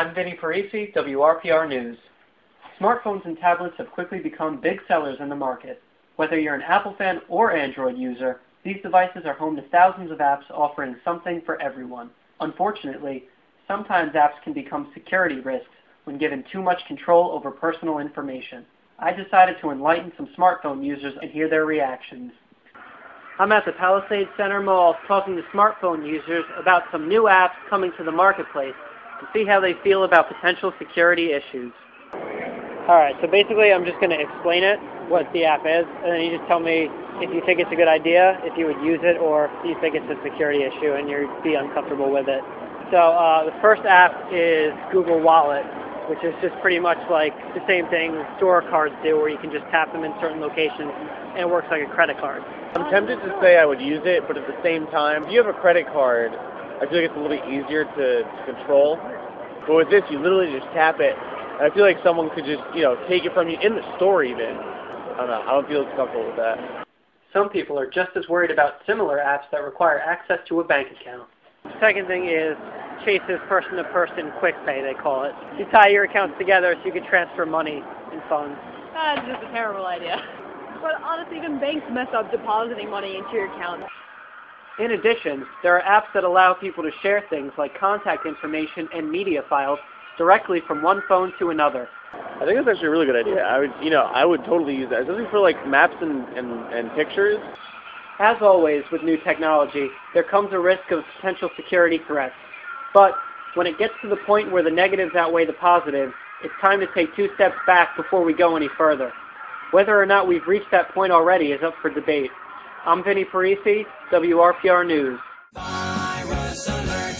I'm Vinny Parisi, WRPR News. Smartphones and tablets have quickly become big sellers in the market. Whether you're an Apple fan or Android user, these devices are home to thousands of apps offering something for everyone. Unfortunately, sometimes apps can become security risks when given too much control over personal information. I decided to enlighten some smartphone users and hear their reactions. I'm at the Palisades Center Mall talking to smartphone users about some new apps coming to the marketplace to see how they feel about potential security issues. Alright, so basically I'm just going to explain it, what the app is, and then you just tell me if you think it's a good idea, if you would use it, or if you think it's a security issue and you'd be uncomfortable with it. So the first app is Google Wallet, which is just pretty much like the same thing store cards do, where you can just tap them in certain locations and it works like a credit card. I'm tempted to say I would use it, but at the same time, if you have a credit card, I feel like it's a little bit easier to control. But with this, you literally just tap it, and I feel like someone could just, take it from you in the store even. I don't know, I don't feel comfortable with that. Some people are just as worried about similar apps that require access to a bank account. The second thing is Chase's person-to-person quick pay, they call it. You tie your accounts together so you can transfer money and funds. That's just a terrible idea. But honestly, even banks mess up depositing money into your account. In addition, there are apps that allow people to share things like contact information and media files directly from one phone to another. I think that's actually a really good idea. I would totally use that, especially for like maps and pictures. As always with new technology, there comes a risk of potential security threats. But when it gets to the point where the negatives outweigh the positives, it's time to take 2 steps back before we go any further. Whether or not we've reached that point already is up for debate. I'm Vinny Parisi, WRPR News.